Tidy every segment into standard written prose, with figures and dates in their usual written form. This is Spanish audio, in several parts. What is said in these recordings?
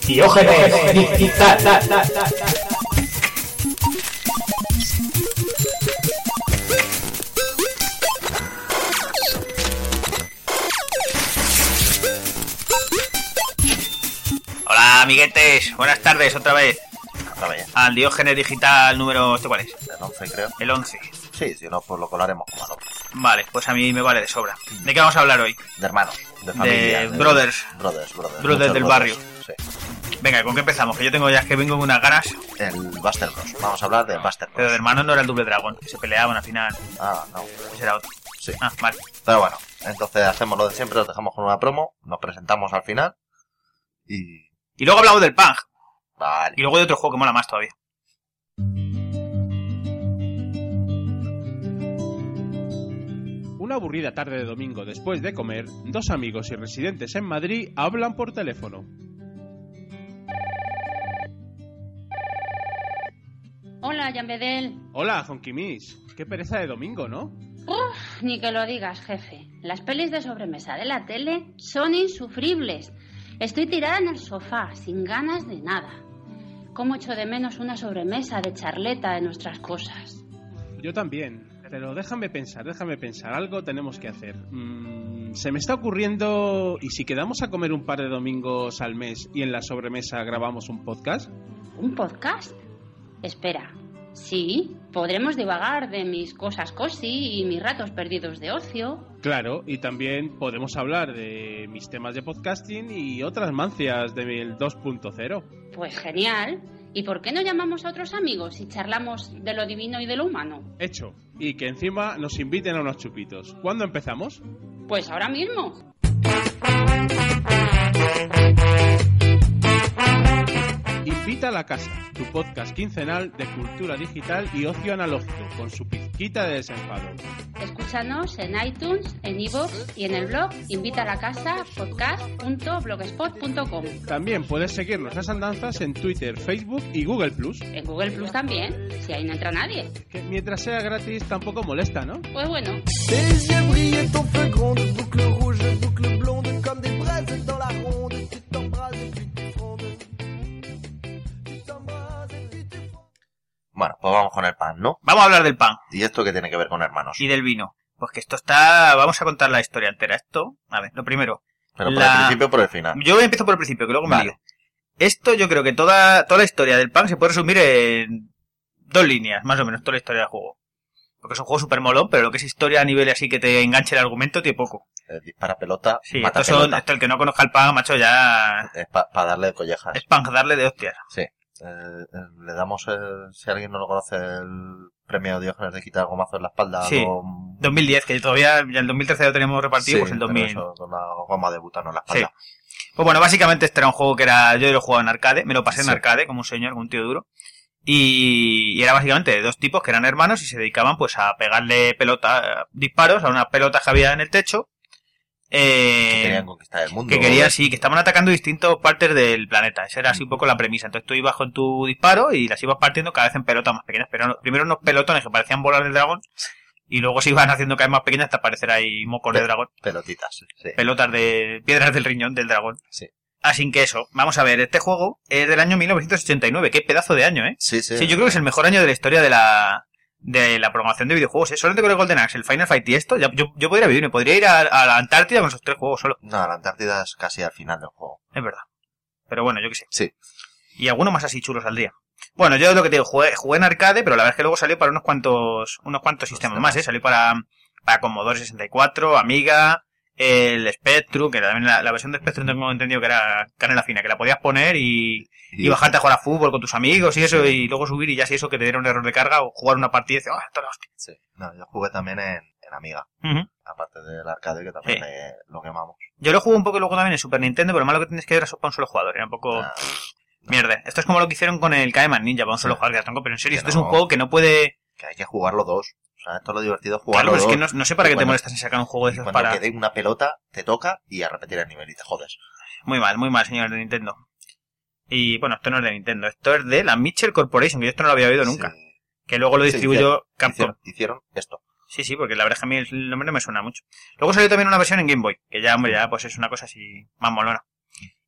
Diógenes Digital. Hola, amiguetes, buenas tardes otra vez. Al Diógenes Digital número... ¿este cuál es? El 11, creo. El 11. Sí, si no, pues lo colaremos como al otro. Vale, pues a mí me vale de sobra. ¿De qué vamos a hablar hoy? De hermanos, de familia. De brothers. Brothers del barrio. Sí. Venga, ¿con qué empezamos? Que yo tengo ya, que vengo con unas ganas. El Buster Bros. Vamos a hablar del Buster Bros. Pero de hermanos no era el Double Dragon, que se peleaban al final. Ah, no. Ese era otro. Sí. Ah, vale. Pero bueno, entonces hacemos lo de siempre, os dejamos con una promo, nos presentamos al final y... Y luego hablamos del Pang. Vale. Y luego de otro juego que mola más todavía. Una aburrida tarde de domingo después de comer, dos amigos y residentes en Madrid hablan por teléfono. Hola, Jan Bedel. Hola, Zonquimis. Qué pereza de domingo, ¿no? Ni que lo digas, jefe. Las pelis de sobremesa de la tele son insufribles. Estoy tirada en el sofá, sin ganas de nada. Cómo echo de menos una sobremesa de charleta de nuestras cosas. Yo también. Pero déjame pensar, algo tenemos que hacer. Se me está ocurriendo, ¿y si quedamos a comer un par de domingos al mes y en la sobremesa grabamos un podcast? ¿Un podcast? Espera, sí, podremos divagar de mis cosas cosi y mis ratos perdidos de ocio. Claro, y también podemos hablar de mis temas de podcasting y otras mancias del 2.0. Pues genial. ¿Y por qué no llamamos a otros amigos y charlamos de lo divino y de lo humano? Hecho. Y que encima nos inviten a unos chupitos. ¿Cuándo empezamos? Pues ahora mismo. Invita a la casa, tu podcast quincenal de cultura digital y ocio analógico, con su pizquita de desenfado. Escúchanos en iTunes, en iVoox y en el blog invitalacasapodcast.blogspot.com. También puedes seguir nuestras andanzas en Twitter, Facebook y Google+. En Google Plus también, si ahí no entra nadie. Que mientras sea gratis tampoco molesta, ¿no? Pues bueno. Bueno, pues vamos con el pan, ¿no? Vamos a hablar del Pang. ¿Y esto qué tiene que ver con hermanos? Y del vino. Pues que esto está... Vamos a contar la historia entera. Esto... A ver, lo primero. Pero por el principio o por el final. Yo empiezo por el principio, que luego me Vale. lío. Esto yo creo que toda la historia del Pang se puede resumir en 2 líneas, más o menos, toda la historia del juego. Porque es un juego súper molón, pero lo que es historia a nivel así que te enganche el argumento tiene poco. Dispara pelota, Sí, mata esto pelota. el que no conozca el Pang, macho, ya... Es para darle collejas. Es Pang, darle de hostias. Sí. Le damos, si alguien no lo conoce, el premio Diógenes de quitar gomazo en la espalda. Sí, 2010, que todavía ya el 2013 lo tenemos repartido, Sí, pues el 2000. pero eso, con la goma de butano en la espalda. Pues bueno, básicamente este era un juego que yo lo jugaba en arcade, me lo pasé en Sí. arcade como un señor, como un tío duro. Y era básicamente de 2 tipos que eran hermanos y se dedicaban pues a pegarle disparos a unas pelotas que había en el techo. Que querían conquistar el mundo. Que querían, sí, que estaban atacando distintas partes del planeta. Esa era así un poco la premisa. Entonces tú ibas con tu disparo y las ibas partiendo cada vez en pelotas más pequeñas. Pero primero unos pelotones que parecían bolas del dragón y luego se iban haciendo cada vez más pequeñas hasta parecer ahí mocos de dragón. Pelotitas, sí. Pelotas de piedras del riñón del dragón. Sí. Así que eso, vamos a ver, este juego es del año 1989. Qué pedazo de año, ¿eh? Sí. Sí, yo creo que es el mejor año de la historia de la programación de videojuegos, ¿eh? Solamente con el Golden Axe, el Final Fight y esto, yo podría vivir, me podría ir a la Antártida con esos 3 juegos solo. No, la Antártida es casi al final del juego. Es verdad. Pero bueno, yo qué sé. Sí. Y alguno más así chulo saldría. Bueno, yo lo que te digo, jugué en arcade, pero la verdad es que luego salió para unos cuantos sistemas más, ¿eh? Salió para Commodore 64, Amiga, el Spectrum, que también la versión de Spectrum tengo entendido que era canela fina, que la podías poner y bajarte a jugar a fútbol con tus amigos y eso, y luego subir y ya si eso que te diera un error de carga o jugar una partida y decir, ¡ah, toda la hostia! Sí. No, yo jugué también en Amiga. Uh-huh. Aparte del arcade, que también Sí. lo quemamos. Yo lo jugué un poco luego también en Super Nintendo, pero lo malo que tienes que ver era para un solo jugador, era un poco... No. Mierda. Esto es como lo que hicieron con el Kaeman Ninja para un solo jugador, tronco, pero en serio, Que esto es no. un juego que no puede... Que hay que jugarlo 2. O sea, esto es lo divertido, Claro, jugarlo pero es 2. que no sé para qué te Cuando- molestas en sacar un juego de esos Cuando para... quede una pelota, te toca y a repetir el nivel y te jodes. Muy mal, señores de Nintendo. Y bueno, esto no es de Nintendo, esto es de la Mitchell Corporation, que yo esto no lo había oído nunca. Sí. Que luego lo Sí, distribuyó Capcom. Hicieron esto. Sí, porque la verdad es que a mí el nombre no me suena mucho. Luego salió también una versión en Game Boy, que ya, hombre, ya pues es una cosa así más molona.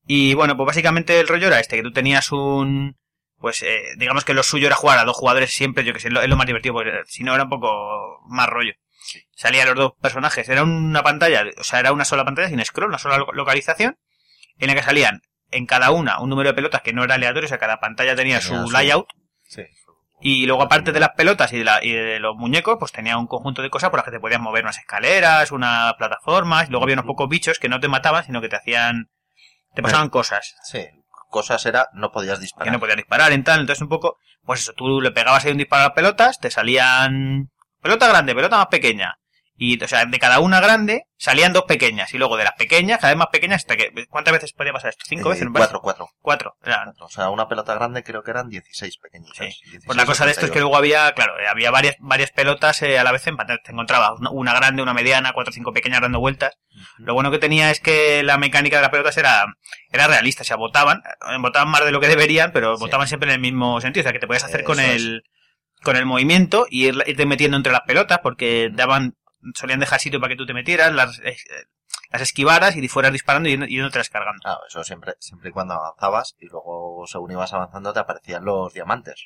Y bueno, pues básicamente el rollo era este, que tú tenías un... Pues digamos que lo suyo era jugar a 2 jugadores siempre, yo que sé, es lo más divertido, porque si no era un poco más rollo. Salían los 2 personajes, era una pantalla, o sea, era una sola pantalla sin scroll, una sola localización, en la que salían en cada una un número de pelotas que no era aleatorio, o sea, cada pantalla tenía su layout. Sí. Y luego, aparte de las pelotas y de los muñecos, pues tenía un conjunto de cosas por las que te podías mover, unas escaleras, unas plataformas, y luego había unos pocos bichos que no te mataban, sino que te pasaban cosas. Sí, cosas era, no podías disparar. Que no podías disparar en tal, entonces un poco, pues eso, tú le pegabas ahí un disparo a las pelotas, te salían pelota grande, pelota más pequeña. Y, o sea, de cada una grande salían 2 pequeñas. Y luego de las pequeñas, cada vez más pequeñas, hasta que... ¿Cuántas veces podía pasar esto? ¿5 veces? 4. 4. O sea, una pelota grande creo que eran 16 pequeñas. Sí. Pues la cosa de esto es que luego había, claro, había varias pelotas a la vez en pantalla. Te encontrabas una grande, una mediana, 4 o 5 pequeñas dando vueltas. Lo bueno que tenía es que la mecánica de las pelotas era realista. O sea, botaban más de lo que deberían, pero botaban siempre en el mismo sentido. O sea, que te podías hacer con el movimiento y irte metiendo entre las pelotas, porque solían dejar sitio para que tú te metieras, las esquivaras y fueras disparando y no te las cargando. Claro, eso siempre y cuando avanzabas, y luego según ibas avanzando te aparecían los diamantes.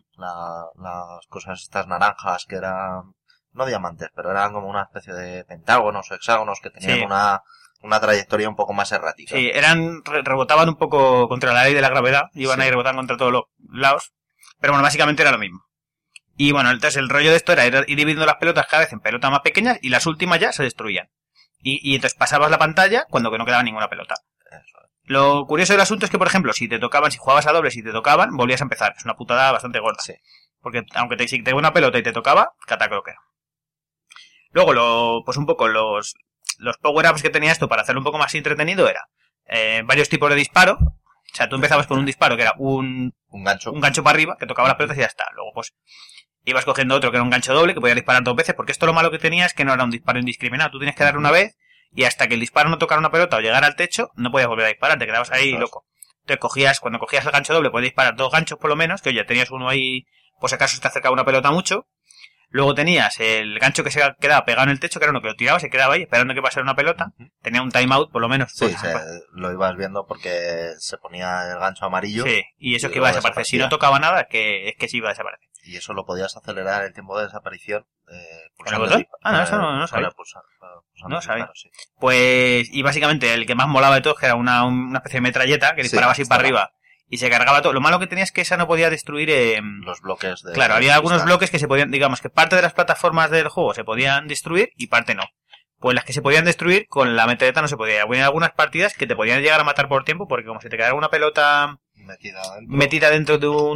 Las cosas estas naranjas que eran, no diamantes, pero eran como una especie de pentágonos o hexágonos que tenían una trayectoria un poco más errática. Sí, rebotaban un poco contra la ley de la gravedad, iban ahí rebotando contra todos los lados, pero bueno, básicamente era lo mismo. Y bueno, entonces el rollo de esto era ir dividiendo las pelotas cada vez en pelotas más pequeñas y las últimas ya se destruían. Y entonces pasabas la pantalla cuando que no quedaba ninguna pelota. Lo curioso del asunto es que, por ejemplo, si jugabas a dobles y te tocaban, volvías a empezar. Es una putada bastante gorda. Sí. Porque aunque si te una pelota y te tocaba, catacroquero. Luego, pues un poco los power-ups que tenía esto para hacerlo un poco más entretenido era varios tipos de disparo. O sea, tú empezabas con un disparo que era un gancho para arriba, que tocaba las pelotas y ya está. Luego, pues, ibas cogiendo otro que era un gancho doble, que podías disparar 2 veces, porque esto lo malo que tenía es que no era un disparo indiscriminado. Tú tienes que darle una vez, y hasta que el disparo no tocara una pelota o llegara al techo, no podías volver a disparar, te quedabas ahí loco. Entonces cuando cogías el gancho doble, podías disparar 2 ganchos por lo menos, que oye, tenías uno ahí, por si acaso se te acercaba una pelota mucho. Luego tenías el gancho que se quedaba pegado en el techo, que era uno que lo tiraba, se quedaba ahí esperando que pasara una pelota. Tenía un timeout, por lo menos. Sí, lo ibas viendo porque se ponía el gancho amarillo. Sí, y eso es que iba a desaparecer. Si no tocaba nada, es que sí iba a desaparecer. Y eso lo podías acelerar el tiempo de desaparición. ¿Con el botón? No, eso no sabía. No sabía. Sí. Pues, y básicamente el que más molaba de todos, que era una especie de metralleta que disparaba así para arriba. Y se cargaba todo. Lo malo que tenía es que esa no podía destruir... los bloques de... Claro, había algunos bloques que se podían... Digamos que parte de las plataformas del juego se podían destruir y parte no. Pues las que se podían destruir, con la metralleta no se podía. Había algunas partidas que te podían llegar a matar por tiempo, porque como si te quedara una pelota... Metida dentro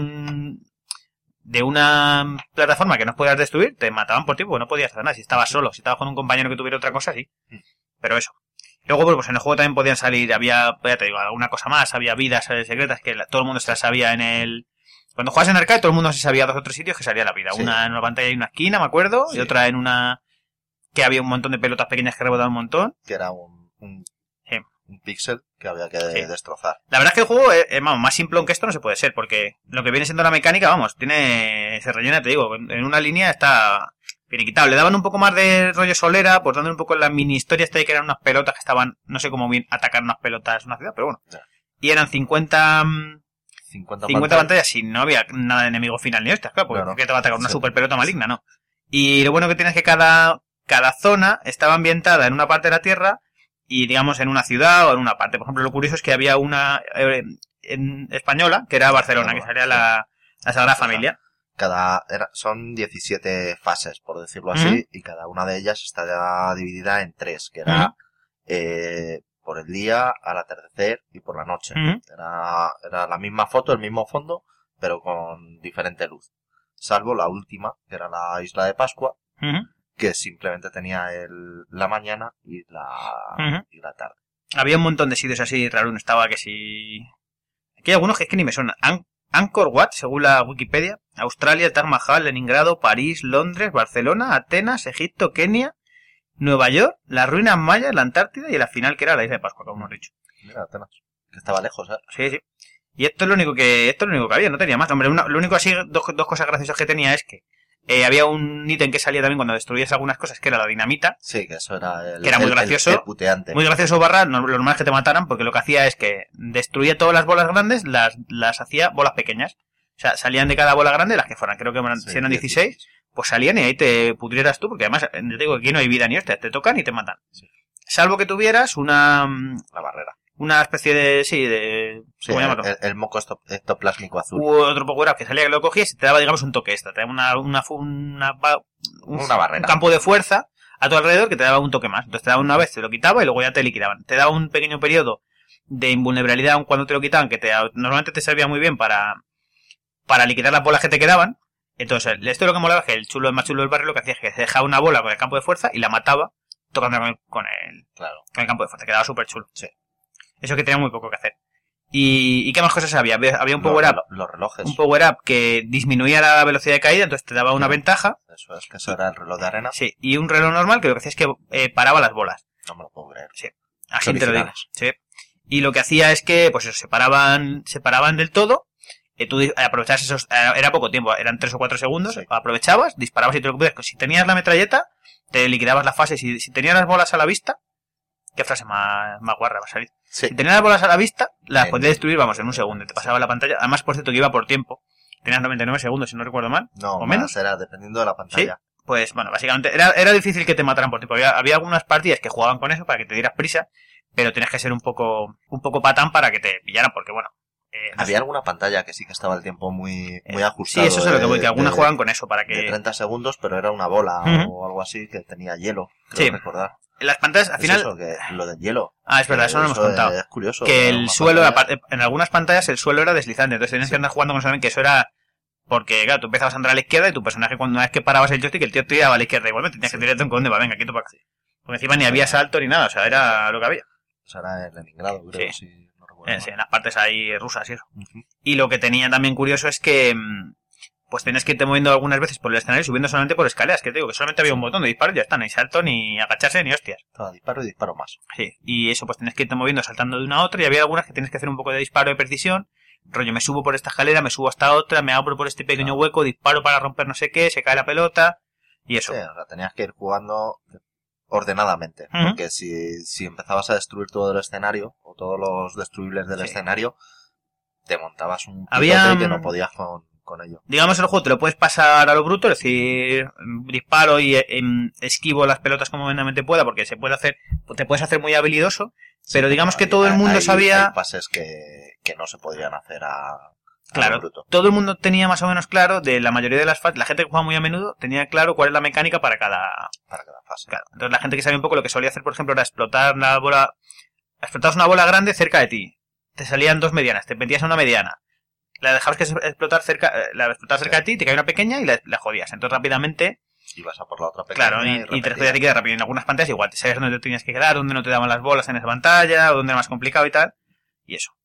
de una plataforma que no podías destruir, te mataban por tiempo, porque no podías hacer nada. Si estabas solo, si estabas con un compañero que tuviera otra cosa, sí. Pero eso. Luego, pues en el juego también podían salir, ya te digo, alguna cosa más, había vidas secretas que todo el mundo se las sabía Cuando jugabas en arcade, todo el mundo se sabía 2 o 3 sitios que salía la vida. Sí. Una en una pantalla y una esquina, me acuerdo, y otra en una... que había un montón de pelotas pequeñas que rebotaban un montón. Que era un píxel que había que destrozar. La verdad es que el juego es más simplón que esto no se puede ser, porque lo que viene siendo la mecánica, se rellena, te digo, en una línea está... finiquitado. Le daban un poco más de rollo solera, pues dando un poco la mini historia esta de que eran unas pelotas que estaban, no sé cómo bien atacar unas pelotas en una ciudad, pero bueno. Ya. Y eran 50 pantallas y no había nada de enemigo final ni hostias, claro, porque te va a atacar una super pelota maligna, ¿no? Y lo bueno que tiene es que cada zona estaba ambientada en una parte de la Tierra y digamos en una ciudad o en una parte. Por ejemplo, lo curioso es que había una en española, que era Barcelona, que salía la Sagrada Familia. Son 17 fases, por decirlo así, y cada una de ellas está dividida en 3, que era por el día, al atardecer y por la noche. Era la misma foto, el mismo fondo, pero con diferente luz. Salvo la última, que era la Isla de Pascua, que simplemente tenía la mañana y la tarde. Había un montón de sitios así raros, estaba que si... Aquí hay algunos que es que ni me suenan. Angkor Wat, según la Wikipedia, Australia, Taj Mahal, Leningrado, París, Londres, Barcelona, Atenas, Egipto, Kenia, Nueva York, las ruinas mayas, la Antártida y la final que era la Isla de Pascua, como hemos dicho. Mira, Atenas, que estaba lejos, ¿eh? Sí. Y esto es lo único que había, no tenía más. Hombre, lo único así, dos cosas graciosas que tenía es que Había un ítem que salía también cuando destruías algunas cosas, que era la dinamita. Sí, que eso era que era muy gracioso. El puteante. Muy gracioso barra, lo normal es que te mataran, porque lo que hacía es que destruía todas las bolas grandes, las hacía bolas pequeñas. O sea, salían de cada bola grande, las que fueran, creo que si eran 16, pues salían y ahí te pudrieras tú, porque además, te digo que aquí no hay vida ni hostia, te tocan y te matan. Sí. Salvo que tuvieras la barrera. Una especie de... ¿cómo llamarlo? El moco ectoplásmico azul. U otro poco que salía que lo cogías y te daba, digamos, un toque extra. Te daba una barrera. Un campo de fuerza a tu alrededor que te daba un toque más. Entonces te daba una vez, te lo quitaba y luego ya te liquidaban. Te daba un pequeño periodo de invulnerabilidad cuando te lo quitaban, que normalmente te servía muy bien para liquidar las bolas que te quedaban. Entonces, esto es lo que molaba, es que el más chulo del barrio lo que hacía es que se dejaba una bola con el campo de fuerza y la mataba tocando con el campo de fuerza. Quedaba súper chulo. Sí. Eso que tenía muy poco que hacer. ¿Y qué más cosas había? Había un power-up. Los relojes. Un power-up que disminuía la velocidad de caída, entonces te daba una ventaja. Eso es, que eso era el reloj de arena. Sí, y un reloj normal que lo que hacía es que paraba las bolas. No me lo puedo creer. Sí, así te lo digo. Sí. Y lo que hacía es que, pues eso, se paraban del todo. Tú aprovechabas esos, era poco tiempo, eran 3 o 4 segundos. Sí. Aprovechabas, disparabas y te lo que si tenías la metralleta, te liquidabas la fase. Si tenías las bolas a la vista, qué frase más guarra va a salir. Sí. Si tenías las bolas a la vista, las podías destruir, vamos, en un segundo. Te pasaba la pantalla. Además, por cierto, que iba por tiempo. Tenías 99 segundos, si no recuerdo mal. No, o menos. Era dependiendo de la pantalla. ¿Sí? Pues, bueno, básicamente, era difícil que te mataran por tiempo. Había algunas partidas que jugaban con eso para que te dieras prisa, pero tenías que ser un poco patán para que te pillaran, porque, bueno. Había alguna pantalla que sí que estaba el tiempo muy ajustado. Sí, eso es lo que voy, que algunas juegan con eso para que... De 30 segundos, pero era una bola o algo así que tenía hielo, creo recordar. Las pantallas, al final... Eso, que lo del hielo. Ah, es verdad, eso no lo hemos contado. Es curioso. Que el suelo, en algunas pantallas el suelo era deslizante, entonces tenías que andar jugando con eso, que eso era... Porque, claro, tú empezabas a andar a la izquierda y tu personaje, una vez que parabas el joystick, el tío te tiraba a la izquierda igualmente. Tenías que tirarte un condón, venga, quieto para acá. Porque encima ni había salto ni nada, o sea, era lo que había. Eso era en Leningrado, creo, sí. Si no recuerdo. Sí, en las partes ahí rusas y eso. Y lo que tenía también curioso es que... pues tienes que irte moviendo algunas veces por el escenario subiendo solamente por escaleras, que te digo que solamente había un botón de disparo y ya está, ni salto, ni agacharse, ni hostias. Todo disparo y disparo más. Sí, y eso pues tienes que irte moviendo saltando de una a otra y había algunas que tienes que hacer un poco de disparo de precisión, rollo me subo por esta escalera, me subo hasta otra, me abro por este pequeño hueco, disparo para romper no sé qué, se cae la pelota y eso. Sí, o sea, tenías que ir jugando ordenadamente, porque si empezabas a destruir todo el escenario o todos los destruibles del escenario, te montabas un picote que no podías con ello. Digamos, el juego te lo puedes pasar a lo bruto, es decir, disparo y esquivo las pelotas como buenamente pueda, porque te puedes hacer muy habilidoso, pero digamos que todo el mundo sabía... Hay pases que no se podrían hacer a claro, lo bruto. Todo el mundo tenía más o menos claro, de la mayoría de las fases, la gente que juega muy a menudo tenía claro cuál es la mecánica para cada fase. Claro. Entonces la gente que sabía un poco lo que solía hacer, por ejemplo, era explotar una bola grande cerca de ti. Te salían 2 medianas, te metías a una mediana. La dejabas que explotar cerca de ti, te caía una pequeña y la jodías. Entonces rápidamente... ibas a por la otra pequeña. Claro, y te podías quedar rápido. En algunas pantallas igual, te sabías dónde te tenías que quedar, dónde no te daban las bolas en esa pantalla, o dónde era más complicado y tal. Y eso.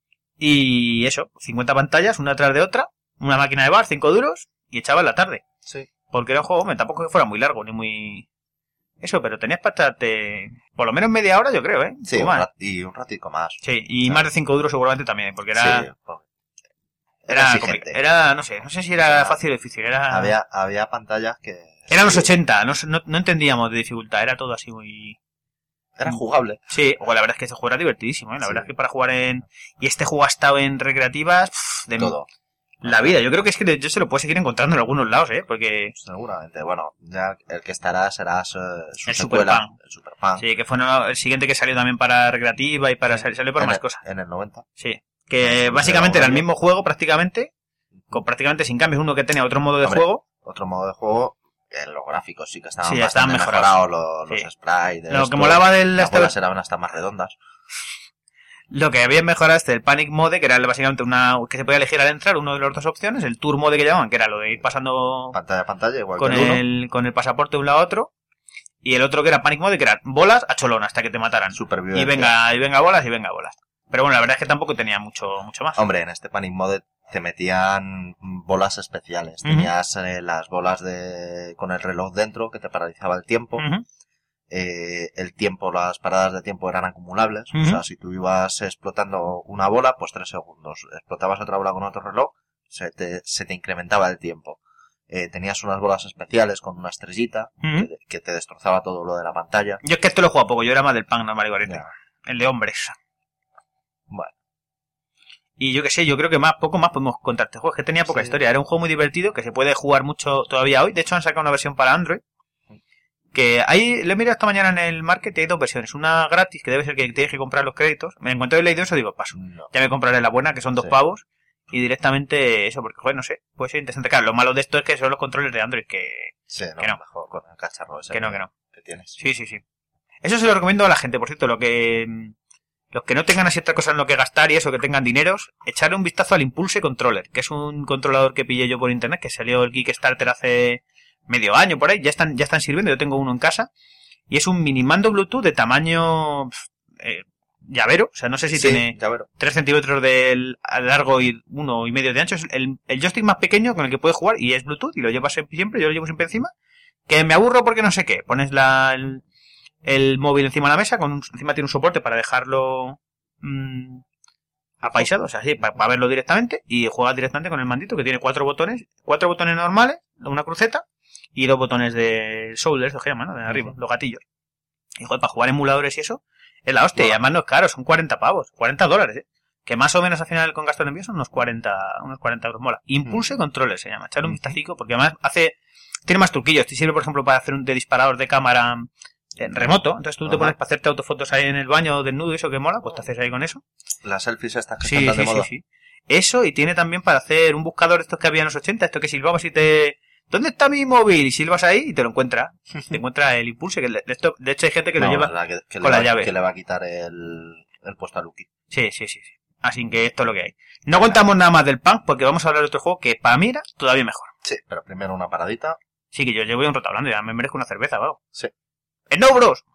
Y eso, 50 pantallas, una tras de otra, una máquina de bar, 5 duros, y echabas la tarde. Sí. Porque era un juego, tampoco que fuera muy largo, ni muy... Eso, pero tenías para echarte por lo menos media hora, yo creo, ¿eh? Sí, y un ratico más. Sí, y más de 5 duros seguramente también, porque era... Sí, era no sé si era fácil o difícil, era... Había pantallas que... Eran los 80, no entendíamos de dificultad, era todo así muy... Era jugable. Sí, o la verdad es que este juego era divertidísimo, ¿eh? La verdad es que para jugar y este juego ha estado en recreativas... de todo. La vida, yo creo que es que yo se lo puedo seguir encontrando en algunos lados, ¿eh? Porque... seguramente, bueno, ya el que será su el secuela, el Super Pan. Sí, que fue el siguiente que salió también para recreativa y para salió para más cosas. En el 90. Sí, que básicamente era el mismo juego prácticamente, con prácticamente sin cambios, uno que tenía otro modo de juego. Otro modo de juego, en los gráficos sí que estaban bastante estaban mejorados los sprites. Lo que molaba del... Las bolas eran hasta más redondas. Lo que había mejorado es el Panic Mode, que era básicamente que se podía elegir al entrar, uno de las dos opciones, el Tour Mode que llamaban, que era lo de ir pasando pantalla a pantalla, igual con el pasaporte de un lado a otro, y el otro que era Panic Mode, que era bolas a cholón hasta que te mataran. Supervivencia. Y venga bolas. Pero bueno, la verdad es que tampoco tenía mucho más. Hombre, en este Panic Mode te metían bolas especiales. Tenías las bolas con el reloj dentro que te paralizaba el tiempo. El tiempo, las paradas de tiempo eran acumulables. O sea, si tú ibas explotando una bola, pues 3 segundos. Explotabas otra bola con otro reloj, se te incrementaba el tiempo. tenías unas bolas especiales con una estrellita que te destrozaba todo lo de la pantalla. Yo es que esto lo he jugado poco, yo era más del Punk normal y corriente. El de hombres. Bueno. Y yo qué sé, yo creo que poco más podemos contar este juego. Es que tenía poca historia. Era un juego muy divertido que se puede jugar mucho todavía hoy. De hecho han sacado una versión para Android. Que ahí, lo he mirado esta mañana en el market y hay dos versiones. Una gratis, que debe ser que tienes que comprar los créditos. En cuanto he leído eso, digo, paso. No. Ya me compraré la buena, que son 2 pavos. Y directamente eso, porque, joder, no sé, puede ser interesante. Claro, lo malo de esto es que son los controles de Android, que no. Mejor con el cacharro ese que no. Que tienes. Sí. Eso se lo recomiendo a la gente, por cierto, los que no tengan así otra cosa en lo que gastar y eso, que tengan dineros, echarle un vistazo al Impulse Controller, que es un controlador que pillé yo por internet, que salió el Kickstarter hace medio año por ahí, ya están sirviendo, yo tengo uno en casa, y es un mini mando Bluetooth de tamaño llavero, o sea, no sé si tiene llavero. 3 centímetros de largo y 1,5 de ancho, es el joystick más pequeño con el que puedes jugar, y es Bluetooth, y lo llevas siempre, yo lo llevo siempre encima, que me aburro porque no sé qué, pones el móvil encima de la mesa, encima tiene un soporte para dejarlo apaisado, o sea, sí, para verlo directamente, y juegas directamente con el mandito, que tiene 4 botones normales, una cruceta, y 2 botones de shoulder, eso que llaman, ¿no? De arriba, los gatillos. Y joder, para jugar emuladores y eso, es la hostia, y además no es caro, son 40 pavos, $40, que más o menos al final con gasto de envío son unos 40 euros, mola. Impulse Controller se llama, echarle un vistacico, porque además tiene más truquillos, te sirve por ejemplo para hacer un de disparador de cámara en remoto, entonces tú te pones para hacerte autofotos ahí en el baño desnudo y eso que mola, pues te haces ahí con eso. Las selfies estas que están de moda. Sí. Eso, y tiene también para hacer un buscador de estos que había en los 80, esto que silbabas y ¿dónde está mi móvil? Y silbas ahí y te lo encuentra. Te encuentra el Impulse, que de hecho hay gente que lo lleva con la llave. Que le va a quitar el puesto a Lucky. Sí. Así que esto es lo que hay. No contamos nada más del Punk porque vamos a hablar de otro juego que para mí era todavía mejor. Sí, pero primero una paradita. Sí, que yo llevo un rato hablando, ya me merezco una cerveza, vamos. Sí. ¡No, Bros!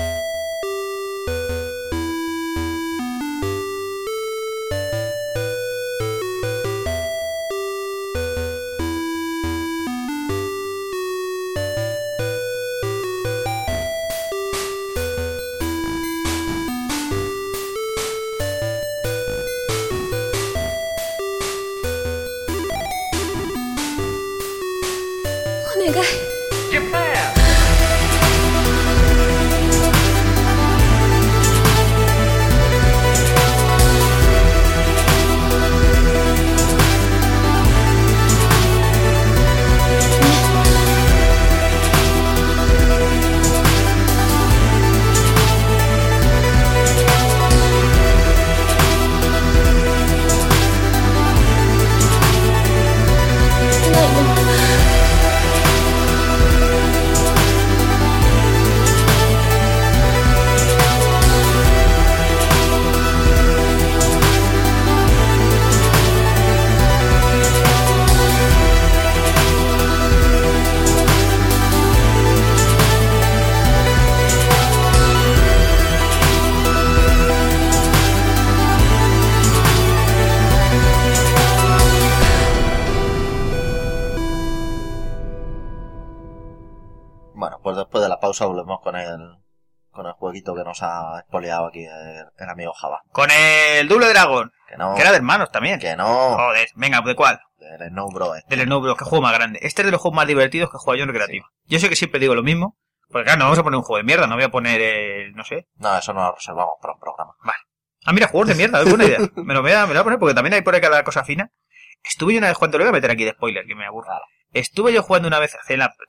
Bueno, pues después de la pausa volvemos con el jueguito que nos ha espoleado aquí el amigo Java. Con el Double Dragon. Que no. Que era de hermanos también. Que no. Joder, venga, ¿de cuál? Del Snow Bros. Del Snow Bros, que juego más grande. Este es de los juegos más divertidos que he jugado yo en recreativo. Sí. Yo sé que siempre digo lo mismo, porque claro, no vamos a poner un juego de mierda, no voy a poner, no sé. No, eso no lo reservamos para un programa. Vale. Ah, mira, juegos de mierda, es buena idea. Me lo voy a poner porque también hay por ahí cada cosa fina. Estuve yo una vez jugando, lo voy a meter aquí de spoiler, que me aburro. Claro. Estuve yo jugando una vez,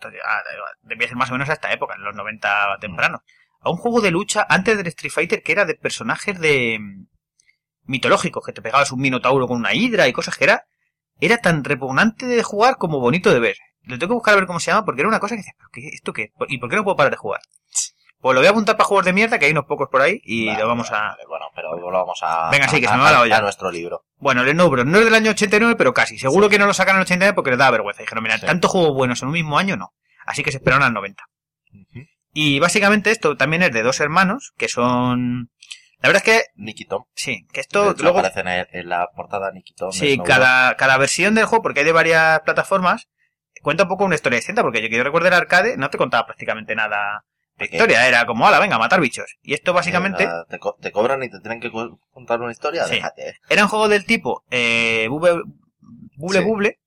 debía ser más o menos a esta época, en los 90 tempranos, a un juego de lucha antes del Street Fighter que era de personajes mitológicos, que te pegabas un minotauro con una hidra y cosas que era tan repugnante de jugar como bonito de ver. Lo tengo que buscar a ver cómo se llama porque era una cosa que dices, ¿pero qué, esto qué? ¿Y por qué no puedo parar de jugar? Pues lo voy a apuntar para juegos de mierda, que hay unos pocos por ahí, y lo vamos a... Vale, bueno, pero lo vamos a... Venga, sí, que se me va la olla. A nuestro libro. Bueno, el Snow Bros. No es del año 89, pero casi. Seguro que no lo sacan en el 89 porque les da vergüenza. Dijeron, mira, tantos juegos buenos en un mismo año, no. Así que se esperaron al 90. Y básicamente esto también es de dos hermanos, que son... La verdad es que... Nicky Tom. Sí, que esto... De hecho, luego aparecen en la portada Nicky Tom. Sí, cada versión del juego, porque hay de varias plataformas, cuenta un poco una historia distinta, porque yo que yo recuerdo el arcade no te contaba prácticamente nada de historia, era como, ala, venga, matar bichos. Y esto básicamente... Te cobran y te tienen que contar una historia, sí. Déjate. Era un juego del tipo Bubble,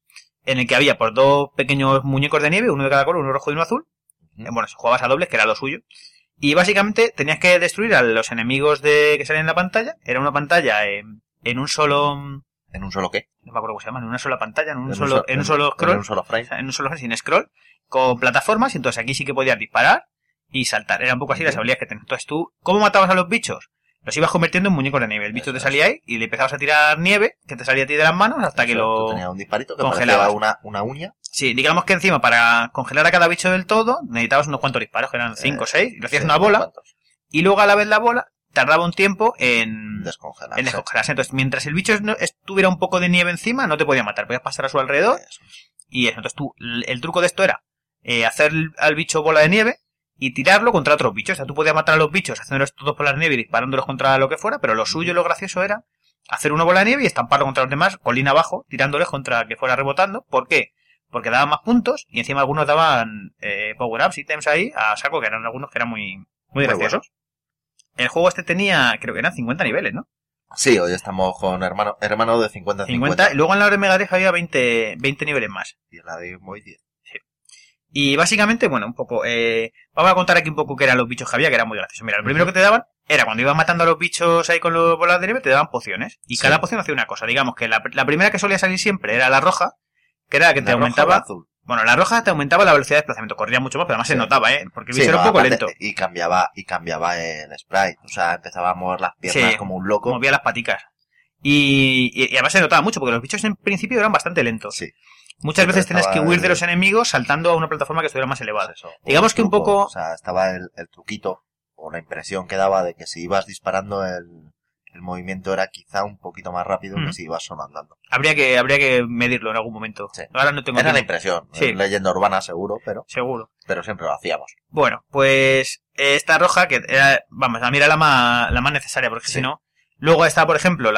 en el que había por 2 pequeños muñecos de nieve, uno de cada color, uno rojo y uno azul. Bueno, si jugabas a dobles, que era lo suyo. Y básicamente tenías que destruir a los enemigos que salían en la pantalla. Era una pantalla en un solo... ¿En un solo qué? No me acuerdo cómo se llama, en una sola pantalla, en un En solo scroll. En un solo frame. O sea, en un solo frame, sin scroll, con plataformas. Y entonces aquí sí que podías disparar y saltar. Era un poco así las habilidades que tenías. Entonces tú, ¿cómo matabas a los bichos? Los ibas convirtiendo en muñecos de nieve. El bicho te salía ahí y le empezabas a tirar nieve, que te salía a ti de las manos, hasta que lo tenía un disparito que congelabas. parecía una uña. Sí, digamos que encima para congelar a cada bicho del todo necesitabas unos cuantos disparos, que eran 5 o 6, y lo hacías una bola, y luego a la vez la bola tardaba un tiempo en descongelarse. Entonces, mientras el bicho estuviera un poco de nieve encima, no te podía matar, podías pasar a su alrededor, y eso. Entonces tú, el truco de esto era hacer al bicho bola de nieve y tirarlo contra otros bichos. O sea, tú podías matar a los bichos haciéndolos todos por la nieve y disparándolos contra lo que fuera, pero lo suyo, lo gracioso era hacer una bola de nieve y estamparlo contra los demás, colina abajo, tirándoles contra que fuera rebotando. ¿Por qué? Porque daban más puntos y encima algunos daban power-ups, ítems ahí a saco, que eran algunos que eran muy graciosos. Bueno. El juego este tenía, creo que eran 50 niveles, ¿no? Sí, hoy estamos con hermano de 50. Y luego en la de Mega Drive había 20 niveles más. Y en la de Game 10. Sí. Y básicamente, bueno, un poco, vamos a contar aquí un poco qué eran los bichos que había, que eran muy graciosos. Mira, lo primero que te daban era cuando ibas matando a los bichos ahí con los bolas de nieve, te daban pociones. Y cada poción hacía una cosa. Digamos que la primera que solía salir siempre era la roja, que era la que te aumentaba... Azul. Bueno, la roja te aumentaba la velocidad de desplazamiento, corría mucho más, pero además se notaba, porque el bicho era un poco lento. Y cambiaba el sprite, o sea, empezaba a mover las piernas como un loco. Movía las paticas. Y además se notaba mucho, porque los bichos en principio eran bastante lentos. Sí. Muchas veces tenías que huir de los enemigos saltando a una plataforma que estuviera más elevada. Pues eso, digamos que un poco... O sea, estaba el truquito, o la impresión que daba de que si ibas disparando el movimiento era quizá un poquito más rápido que si ibas solo andando. Habría que medirlo en algún momento. Sí. Ahora no tengo Era la impresión. Sí. Leyenda urbana seguro, Seguro. Pero siempre lo hacíamos. Bueno, pues esta roja, que era, vamos, a mí era la más necesaria, porque si no... Luego está, por ejemplo,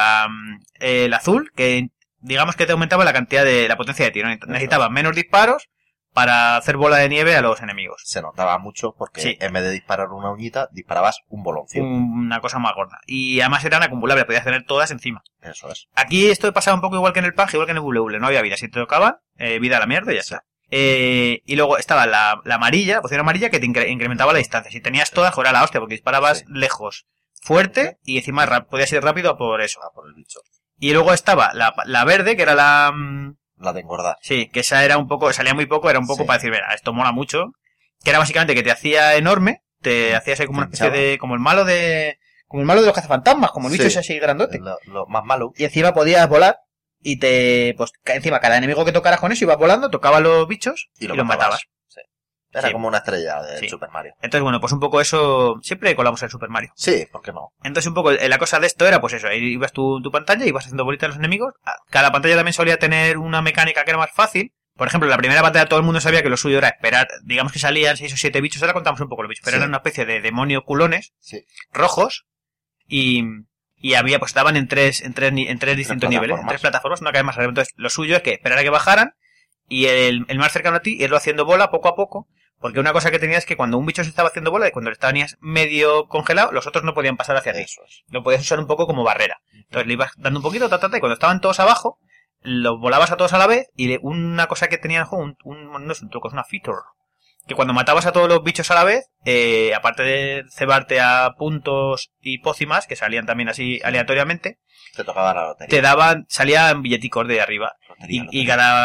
el azul, que digamos que te aumentaba la cantidad de la potencia de tiro. Necesitabas menos disparos para hacer bola de nieve a los enemigos. Se notaba mucho porque en vez de disparar una uñita, disparabas un boloncio. Una cosa más gorda. Y además eran acumulables, podías tener todas encima. Eso es. Aquí esto pasaba un poco igual que en el PAG, igual que en el Bule. No había vida. Si te tocaban, vida a la mierda y ya está. Y luego estaba la amarilla, la poción amarilla, que te incrementaba la distancia. Si tenías todas, era la hostia, porque disparabas lejos, fuerte, y encima podías ir rápido por eso. Por el bicho. Y luego estaba la verde, que era la de engordar. Sí, que esa era un poco, salía muy poco, era un poco para decir, mira, esto mola mucho. Que era básicamente que te hacía enorme, te hacías ahí como una especie de, como el malo de los cazafantasmas, como el bicho ese así grandote. Lo más malo. Y encima podías volar, y pues encima cada enemigo que tocaras con eso ibas volando, tocaba los bichos y los matabas. Sí. Era como una estrella de Super Mario. Entonces, bueno, pues un poco eso, siempre colamos el Super Mario. Sí, ¿por qué no? Entonces un poco, la cosa de esto era pues eso, ahí ibas tu pantalla, ibas haciendo bolitas a los enemigos. Cada pantalla también solía tener una mecánica que era más fácil. Por ejemplo, en la primera pantalla todo el mundo sabía que lo suyo era esperar, digamos que salían 6 o 7 bichos, ahora contamos un poco los bichos, pero eran una especie de demonios culones, rojos, y había, pues estaban en tres distintos niveles, en 3 plataformas, una cada vez más arriba. Entonces, lo suyo es que esperar a que bajaran, y el más cercano a ti, irlo haciendo bola poco a poco, porque una cosa que tenías es que cuando un bicho se estaba haciendo bola, y cuando estabas medio congelado, los otros no podían pasar hacia ti. Lo podías usar un poco como barrera. Entonces le ibas dando un poquito, y cuando estaban todos abajo, los volabas a todos a la vez, y una cosa que tenía el juego, no es un truco, es una feature, que cuando matabas a todos los bichos a la vez, aparte de cebarte a puntos y pócimas, que salían también así aleatoriamente, te tocaba la lotería. Salían billeticos de arriba, lotería. Y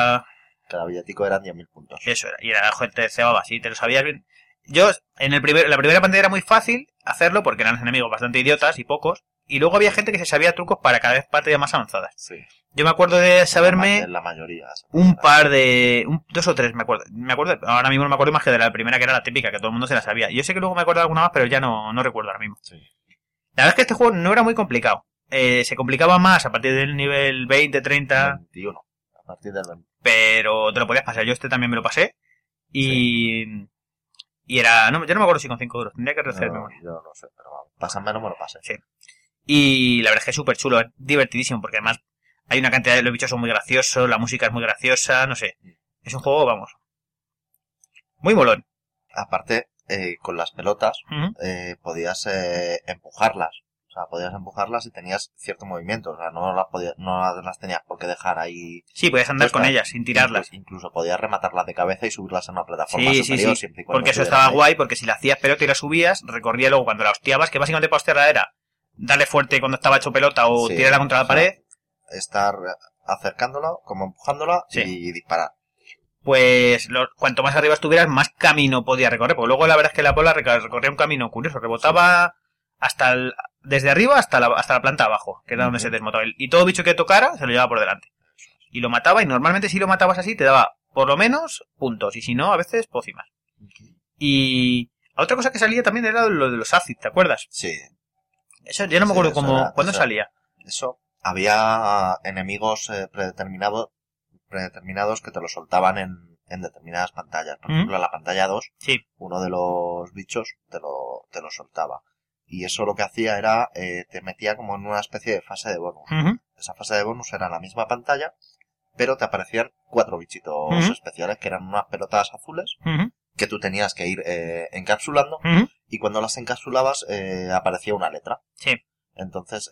cada billetico eran 10.000 puntos. Eso era, y la gente cebaba así, te lo sabías bien. Yo, en la primera pantalla era muy fácil hacerlo, porque eran enemigos bastante idiotas y pocos, y luego había gente que se sabía trucos para cada vez pantallas más avanzadas. Sí. Yo me acuerdo de saberme la mayoría, un par de... 2 o 3 me acuerdo. Ahora mismo no me acuerdo más que de la primera, que era la típica, que todo el mundo se la sabía. Yo sé que luego me acuerdo de alguna más, pero ya no recuerdo ahora mismo. Sí. La verdad es que este juego no era muy complicado. Se complicaba más a partir del nivel 20, 30... 21, a partir del 20. Pero te lo podías pasar. Yo también me lo pasé. Y era... yo no me acuerdo si con 5 euros. Tendría que rehacer memoria. Yo no sé, pero vamos. Pásame, no me lo pasé. Sí. Y la verdad es que es súper chulo. Es divertidísimo, porque además hay una cantidad de... Los bichos son muy graciosos, la música es muy graciosa, no sé. Es un juego, vamos, muy molón. Aparte, con las pelotas, podías empujarlas. O sea, sea, podías empujarlas y tenías cierto movimiento. O sea, no las tenías por qué dejar ahí. Sí, podías andar con ellas sin tirarlas. Incluso podías rematarlas de cabeza y subirlas a una plataforma superior. Sí. Porque eso estaba guay, porque si la hacías pelota y la subías, recorría luego cuando la hostiabas, que básicamente para hostiarla era darle fuerte cuando estaba hecho pelota o tirarla contra la pared. Estar acercándola, como empujándola y disparar. Pues cuanto más arriba estuvieras, más camino podía recorrer. Porque luego la verdad es que la bola recorría un camino curioso. Rebotaba desde arriba hasta la planta abajo, que era donde se desmotaba. Y todo bicho que tocara se lo llevaba por delante. Y lo mataba, y normalmente si lo matabas así te daba por lo menos puntos. Y si no, a veces pócimas. Y otra cosa que salía también era lo de los ácidos, ¿te acuerdas? Sí. Eso ya no me acuerdo cuándo salía. Eso, había enemigos predeterminados que te lo soltaban en determinadas pantallas. Por ejemplo, en la pantalla 2, uno de los bichos te lo soltaba. Y eso lo que hacía era, te metía como en una especie de fase de bonus. Esa fase de bonus era en la misma pantalla, pero te aparecían 4 bichitos especiales, que eran unas pelotas azules, que tú tenías que ir encapsulando, y cuando las encapsulabas aparecía una letra. Sí. Entonces,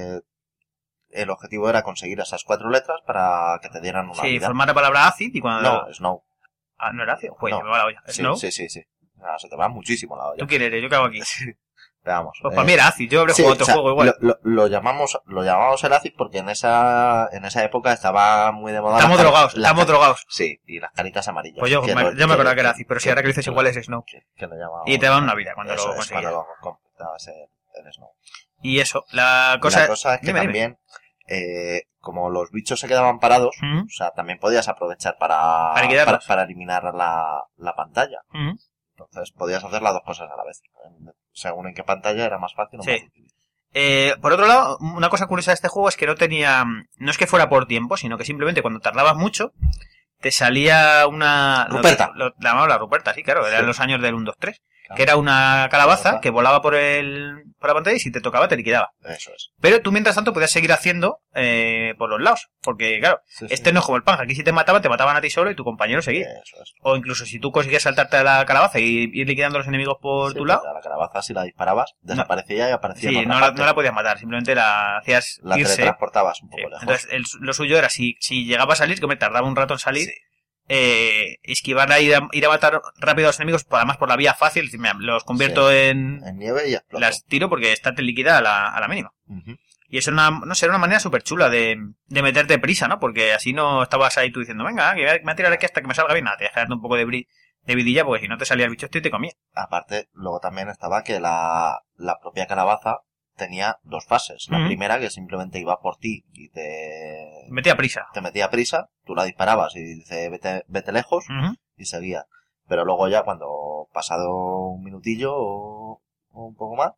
el objetivo era conseguir esas 4 letras para que te dieran una vida. Formar la palabra acid y cuando... No, Snow. Ah, ¿no era acid? Pues me va la olla. ¿Snow? Sí. O sea, se te va muchísimo la olla. ¿Tú quién eres? ¿Yo qué hago aquí? Vamos. Pues para mí era acid, yo habré jugado otro juego igual. Lo llamamos el acid porque en esa época estaba muy de moda. Estamos drogados. Sí, y las caritas amarillas. Pues yo me acordaba que era acid, pero si ahora que dices igual es Snow. Que lo llamamos, y te daban una vida cuando lo conseguías. Cuando lo completabas el Snow. Y eso, la cosa es que también, como los bichos se quedaban parados, o sea, también podías aprovechar para eliminar la pantalla. Entonces podías hacer las dos cosas a la vez. Según en qué pantalla era más fácil o más difícil. Por otro lado, una cosa curiosa de este juego es que no es que fuera por tiempo, sino que simplemente cuando tardabas mucho, te salía una... Ruperta. La llamaba la Ruperta, sí, claro, eran los años del 1, 2, 3. Que era una calabaza que volaba por la pantalla y si te tocaba te liquidaba. Eso es. Pero tú mientras tanto podías seguir haciendo por los lados. Porque claro, no es como el Panja. Aquí si te mataban a ti solo y tu compañero seguía. Eso es. O incluso si tú conseguías saltarte a la calabaza y ir liquidando a los enemigos por tu lado. A la calabaza si la disparabas desaparecía y aparecía en otra parte. No la podías matar, simplemente la hacías la irse. Teletransportabas un poco lejos. Entonces lo suyo era si llegaba a salir, que me tardaba un rato en salir. Esquivarla y ir a matar rápido a los enemigos, además por la vía fácil, los convierto en nieve y exploto. Las tiro porque está liquida a la mínima. Y eso era una manera súper chula de meterte prisa, ¿no? Porque así no estabas ahí tú diciendo, venga, que me voy a tirar aquí hasta que me salga bien. Nada, te dejas darte un poco de vidilla porque si no te salía el bicho y te comía. Aparte, luego también estaba que la propia calabaza tenía 2 fases. La primera que simplemente iba por ti y te metía prisa. Te metía prisa, tú la disparabas y dice vete lejos y seguía. Pero luego ya cuando pasado un minutillo o un poco más,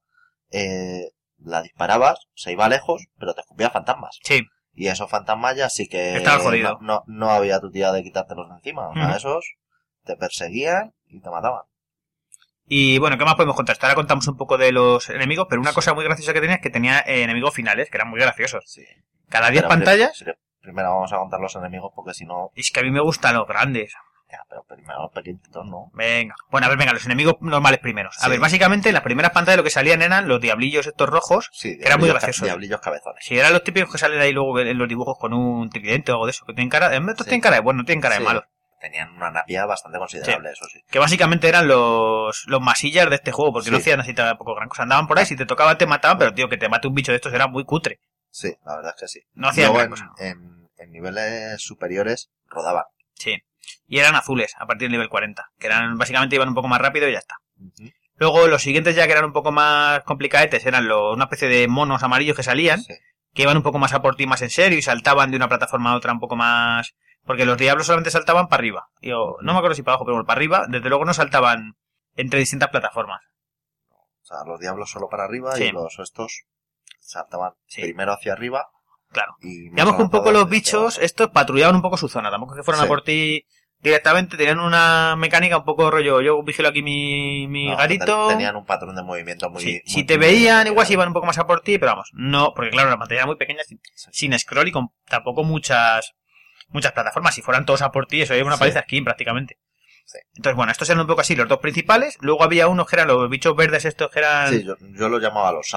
la disparabas, se iba lejos, pero te escupía fantasmas. Sí. Y esos fantasmas ya sí que estaba jodido. No había tu tía de quitártelos de encima. O sea, esos te perseguían y te mataban. Y bueno, ¿qué más podemos contar? Ahora contamos un poco de los enemigos, pero una cosa muy graciosa que tenía es que tenía enemigos finales, que eran muy graciosos. Sí. Cada 10 pantallas... Primero vamos a contar los enemigos porque si no... Es que a mí me gustan los grandes. Ya, pero primero los pequeñitos, ¿no? Venga. Bueno, venga, los enemigos normales primeros. A ver, básicamente en las primeras pantallas lo que salían eran los diablillos estos rojos, que eran muy graciosos. Diablillos cabezones. Sí, eran los típicos que salen ahí luego en los dibujos con un tridente o algo de eso, que tienen cara... Estos tienen cara de bueno, tienen cara de malos. Tenían una napia bastante considerable, eso sí. Que básicamente eran los masillas de este juego, porque no hacían así tampoco gran cosa. Andaban por ahí, si te tocaba te mataban, pero tío, que te mate un bicho de estos era muy cutre. Sí, la verdad es que sí. No hacían gran cosa. En niveles superiores rodaban. Sí. Y eran azules, a partir del nivel 40. Que eran, básicamente iban un poco más rápido y ya está. Luego los siguientes ya que eran un poco más complicadetes eran una especie de monos amarillos que salían, que iban un poco más a por ti, más en serio, y saltaban de una plataforma a otra un poco más... Porque los diablos solamente saltaban para arriba. No me acuerdo si para abajo, pero para arriba, desde luego no saltaban entre distintas plataformas. O sea, los diablos solo para arriba y estos saltaban primero hacia arriba. Claro. Digamos que un poco los bichos, estos patrullaban un poco su zona, tampoco que fueran a por ti directamente, tenían una mecánica un poco rollo, yo vigilo aquí mi garito. Tenían un patrón de movimiento muy... Si te veían, igual se iban un poco más a por ti, pero vamos, no, porque claro, la pantalla era muy pequeña, sin scroll y con tampoco muchas plataformas. Si fueran todos a por ti, eso era una paliza skin prácticamente. Sí. Entonces, bueno, estos eran un poco así los dos principales. Luego había unos que eran los bichos verdes estos que eran... Sí, yo los llamaba los sapos.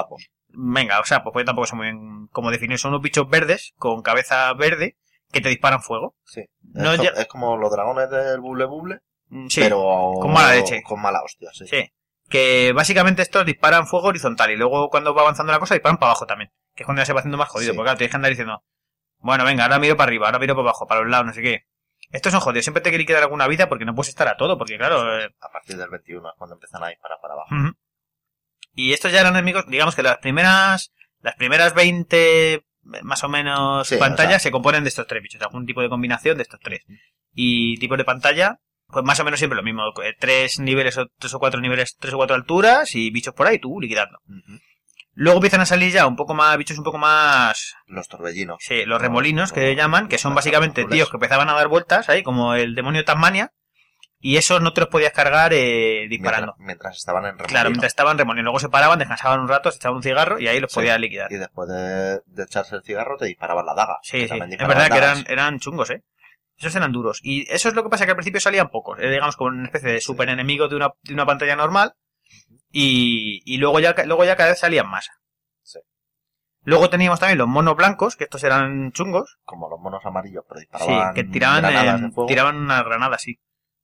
Venga, o sea, pues tampoco sé muy bien cómo definir. Son unos bichos verdes con cabeza verde que te disparan fuego. Sí. No Es como los dragones del Buble Buble, Sí, pero con mala leche. Con mala hostia, sí. Sí. Que básicamente estos disparan fuego horizontal y luego cuando va avanzando la cosa disparan para abajo también. Que es cuando ya se va haciendo más jodido. Sí. Porque claro, tienes que andar diciendo, bueno, venga, ahora miro para arriba, ahora miro para abajo, para los lados, no sé qué. Estos son jodidos. Siempre te quieren quedar alguna vida porque no puedes estar a todo. Porque claro... A partir del 21 es cuando empiezan a disparar para abajo. Uh-huh. Y estos ya eran enemigos, digamos que las primeras 20 más o menos Sí, pantallas o sea, se componen de estos tres bichos, algún tipo de combinación de estos tres. Y tipos de pantalla, pues más o menos siempre lo mismo, 3 niveles o 3 o 4 niveles, 3 o 4 alturas y bichos por ahí, tú liquidando. Ujú. Luego empiezan a salir ya un poco más, bichos un poco más, Los torbellinos. sí, los remolinos que Los- llaman, que son los básicamente azules. tíos que empezaban a dar vueltas ahí, como el demonio de Tasmania, y esos no te los podías cargar disparando. Mientras estaban en remolino. Claro, mientras estaban remolinos. Luego se paraban, descansaban un rato, se echaban un cigarro y ahí los Sí. podías liquidar. Y después de echarse el cigarro te disparaban la daga. Sí, que sí. también Es disparaban verdad que dagas. eran chungos, ¿eh? Esos eran duros. Y eso es lo que pasa, que al principio salían pocos. Digamos como una especie de super enemigo de una pantalla normal. Y luego ya cada vez salían más. Sí. Luego teníamos también los monos blancos, que estos eran chungos. Como los monos amarillos, pero Sí, disparaban que tiraban, granadas de fuego. tiraban unas granadas, sí.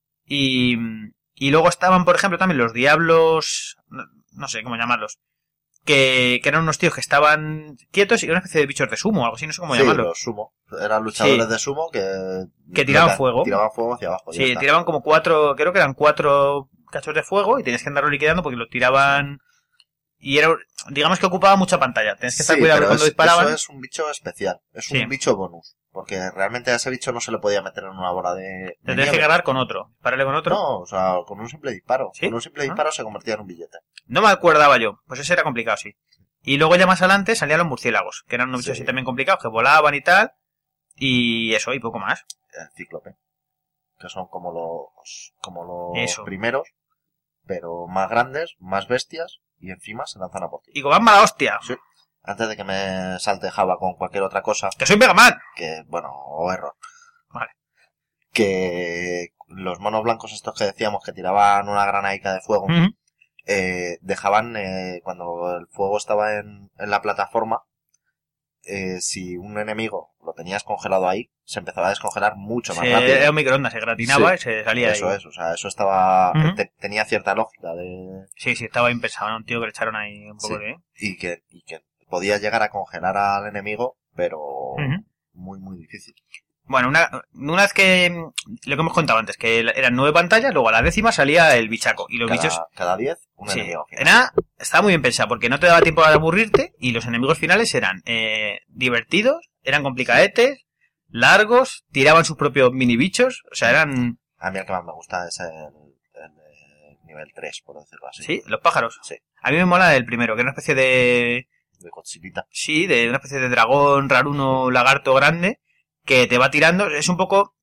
Y luego estaban, por ejemplo, también los diablos, no sé cómo llamarlos, que eran unos tíos que estaban quietos y era una especie de bichos de sumo o algo así, no sé cómo Sí, llamarlo. los sumo. Eran luchadores Sí. de sumo Que tiraban fuego. Tiraban fuego hacia abajo. ya Sí, está. tiraban como 4, creo que eran 4 cachos de fuego y tenías que andarlo liquidando porque los tiraban... Y era, digamos que ocupaba mucha pantalla. Tenías que estar Sí, cuidado pero cuando eso disparaban. es un bicho especial. Es Sí. un bicho bonus. Porque realmente a ese bicho no se le podía meter en una bola de Te tenías que nieve. agarrar con otro. Dispararle con otro. No, o sea, con un simple disparo. ¿Sí? Con un simple Ah. disparo se convertía en un billete. No me acordaba yo. Pues ese era complicado, sí. Y luego ya más adelante salían los murciélagos, que eran unos bichos Sí. así también complicados, que volaban y tal. Y eso, y poco más. El cíclope. Que son como los Eso. primeros, pero más grandes, más bestias, y encima se lanzan a por ti. Y como mala hostia. Sí. Antes de que me salte Java con cualquier otra cosa, Que soy Mega Man. que, bueno, o error. Vale. Que los monos blancos estos que decíamos que tiraban una granadica de fuego, Ujú. dejaban, cuando el fuego estaba en la plataforma, si un enemigo lo tenías congelado ahí, se empezaba a descongelar mucho más rápido. Era un microondas, se gratinaba Sí. y se salía Eso ahí. es, o sea, eso estaba, Ujú. tenía cierta lógica de, Sí, estaba bien pensado, ¿no? Un tío que le echaron ahí un poco Sí. de... y que podía llegar a congelar al enemigo, pero Ujú. muy, muy difícil. Bueno, una vez que... Lo que hemos contado antes, que eran 9 pantallas, luego a la 10ª salía el bichaco. Y los bichos... Cada 10, un Sí, enemigo final. estaba muy bien pensado, porque no te daba tiempo a aburrirte, y los enemigos finales eran divertidos, eran complicadetes, largos, tiraban sus propios mini bichos, o sea, eran... A mí el que más me gusta es el nivel 3, por decirlo así. Sí, los pájaros. Sí. A mí me mola el primero, que es una especie de... De Godzillita. Sí, de una especie de dragón raruno lagarto grande que te va tirando. Es un poco...